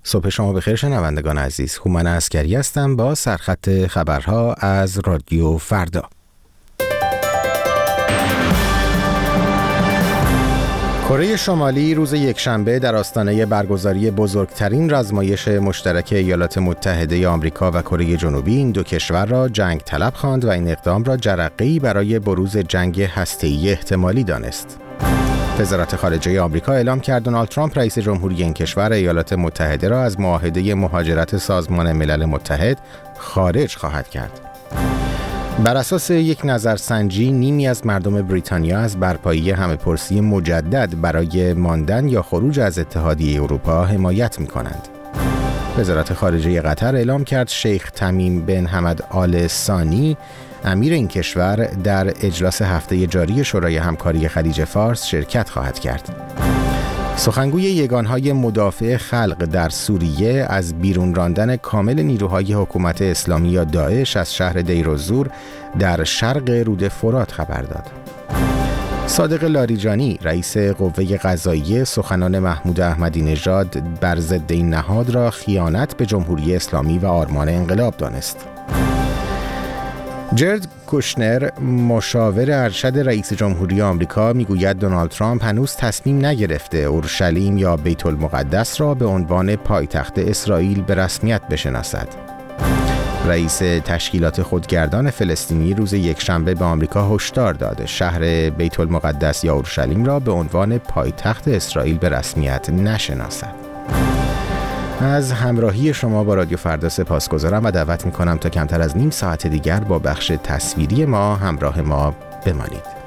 صبح شما بخیر شنوندگان عزیز. هومن عسکری هستم با سرخط خبرها از رادیو فردا. کره شمالی روز یکشنبه در آستانه برگزاری بزرگترین رزمایش مشترک ایالات متحده آمریکا و کره جنوبی این دو کشور را جنگ طلب خواند و این اقدام را جرقه‌ای برای بروز جنگ هسته‌ای احتمالی دانست. وزارت خارجه آمریکا اعلام کرد دونالد ترامپ رئیس جمهوری این کشور ایالات متحده را از معاهده مهاجرت سازمان ملل متحد خارج خواهد کرد. بر اساس یک نظرسنجی نیمی از مردم بریتانیا از برپایی همه‌پرسی مجدد برای ماندن یا خروج از اتحادیه اروپا حمایت می‌کنند. وزارت خارجه قطر اعلام کرد شیخ تمیم بن حمد آل ثانی امیر این کشور در اجلاس هفته جاری شورای همکاری خلیج فارس شرکت خواهد کرد. سخنگوی یگانهای مدافع خلق در سوریه از بیرون راندن کامل نیروهای حکومت اسلامی یا داعش از شهر دیرالزور در شرق رود فرات خبر داد. صادق لاریجانی رئیس قوه قضاییه سخنان محمود احمدی نژاد بر ضد این نهاد را خیانت به جمهوری اسلامی و آرمان انقلاب دانست. جرد کوشنر مشاور ارشد رئیس جمهوری آمریکا میگوید دونالد ترامپ هنوز تصمیم نگرفته اورشلیم یا بیت المقدس را به عنوان پایتخت اسرائیل به رسمیت بشناسد. رئیس تشکیلات خودگردان فلسطینی روز یکشنبه به آمریکا هشدار داد شهر بیت المقدس یا اورشلیم را به عنوان پایتخت اسرائیل به رسمیت نشناسد. از همراهی شما با رادیو فردا سپاسگزارم و دعوت می‌کنم تا کمتر از نیم ساعت دیگر با بخش تصویری ما همراه ما بمانید.